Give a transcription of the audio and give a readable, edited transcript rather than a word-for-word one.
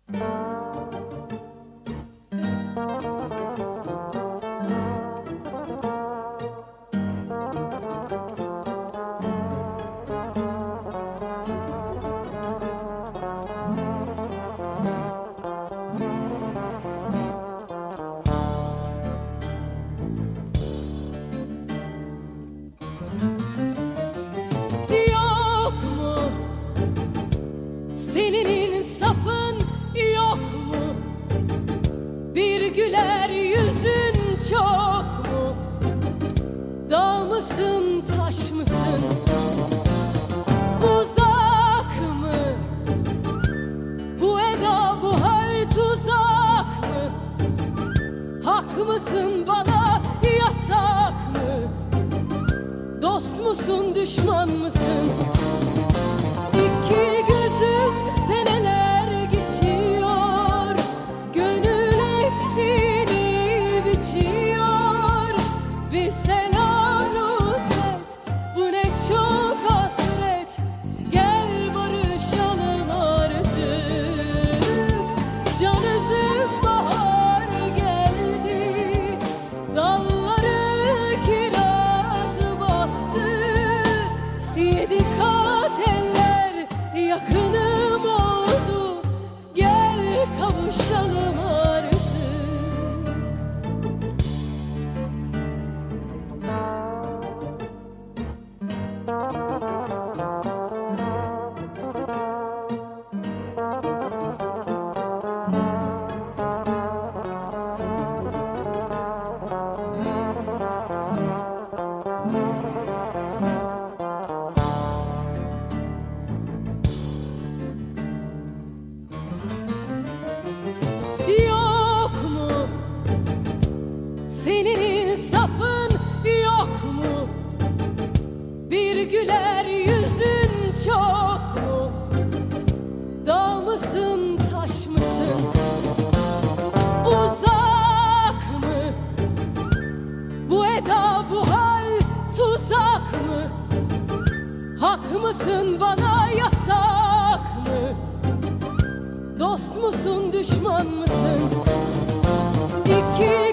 Senin insafın yok mu? Bir güler yüzün çok mu? Dağ mısın, taş mısın? Uzak mı? Bu eda, bu hal tuzak mı? Hak mısın bana, yasak mı? Dost musun, düşman mısın? İki gözüm seneler geçiyor, gönül ektiğini biçiyor. Bir selam lütfet, bu ne çok hasret. Gel barışalım artık. Can üzüm bahar geldi, dalları kiraz bastı. Yedi kat eller yakınım oldu, gel kavuşalım artık. Yok mu? Senin insafın yok mu? Bir güler yüzün çok mu? Dağ mısın, taş mısın? Uzak mı? Bu eda, bu hal tuzak mı? Hak mısın bana, yasak mı? Dost musun, düşman mısın? İki